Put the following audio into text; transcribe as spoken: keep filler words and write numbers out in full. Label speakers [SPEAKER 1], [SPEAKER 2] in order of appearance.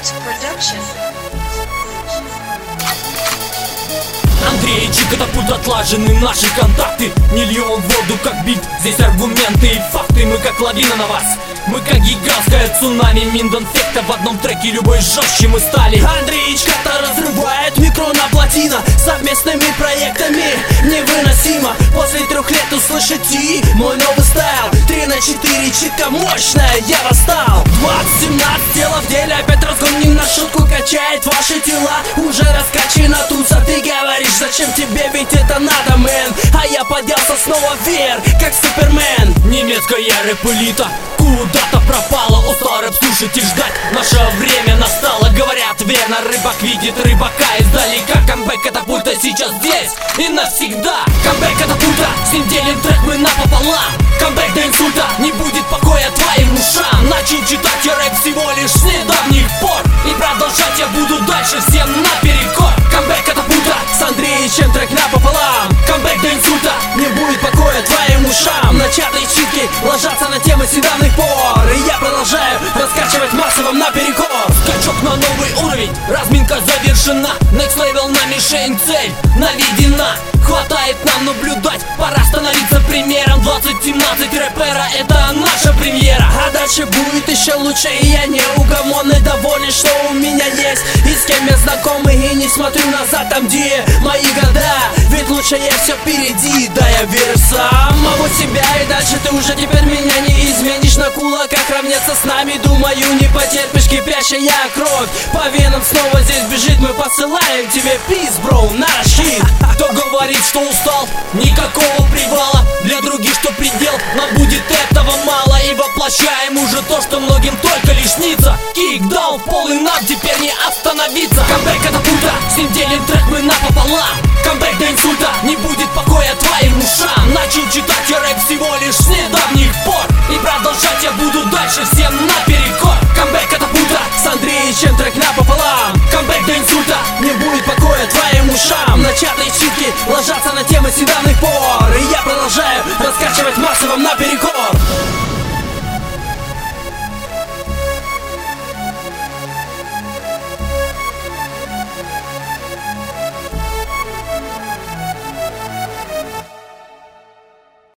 [SPEAKER 1] Production.
[SPEAKER 2] Андрей, катапульт, отлажены наши контакты. Не льем воду, как бит, здесь аргументы и факты. Мы как лавина на вас, мы как гигантское цунами. Минденфекта в одном треке, любой жестче мы стали.
[SPEAKER 3] Андреечка-то разрывает микро на плотина. Совместными проектами невыносимо после трех лет услышать и мой новый стайл. Три на четыре, читка мощная, я восстал. Двадцать семнадцать, тело в деле, опять разгон не на шутку качает ваши тела. Уже раскачана туса, ты говоришь, зачем тебе, ведь это надо, мэн. А я поднялся снова вверх, как Супермен.
[SPEAKER 2] Немецкая рэп-элита куда-то пропала. Устал рэп слушать и ждать, наше время настало. Говорят, верно, рыбак видит рыбака издалека. Камбэк катапульта сейчас здесь и навсегда. Камбэк катапульта, с ним делим трек мы напополам. Камбэк до инсульта, не будет покоя твоим ушам. Начал читать я рэп всего лишь с недавних пор, и продолжать я буду дальше всем наперекор. Камбэк катапульта,
[SPEAKER 3] с Андреичем трек напополам.
[SPEAKER 2] камбэк до инсульта,
[SPEAKER 3] не будет покоя твоим ушам. Начатые читки ложатся на темы с недавних пор, и я продолжаю раскачивать массовым наперекор.
[SPEAKER 2] Скачок на новый уровень, разминка завершена. Next level на мишень, цель наведена. Хватает нам наблюдать, пора становиться примером. Двадцать семнадцать рэпера, это наша премьера.
[SPEAKER 3] А дальше будет еще лучше, и я неугомонный, доволен, что у меня есть и с кем я знакомый. И не смотрю назад, там где мои года, ведь лучше я все впереди. Да, я верю сам, могу себя, и дальше ты уже теперь меня не изменишь. На кулаках равняться с нами, думаю, не потерпишь. Кипящая кровь по венам снова здесь бежит. Мы посылаем тебе пиз, бро, наш хит.
[SPEAKER 2] Кто говорит, что устал, никакого привала. Для других что предел, нам будет этого мало. И воплощаем уже то, что многим только лишь снится. Кикдаун в пол, и нам теперь не остановиться. Камбэк катапульта, с ним делим трек мы напополам. Камбэк до инсульта, не будет покоя твоим ушам. Начал читать я рэп всего лишь с недавних пор, и продолжать я буду дальше всем наперекор. Камбэк катапульта,
[SPEAKER 3] с Андреичем трек напополам.
[SPEAKER 2] камбэк до инсульта,
[SPEAKER 3] не будет покоя твоим ушам. Начатые читки ложатся на темы с недавних пор, и я продолжаю раскачивать массовым наперекор.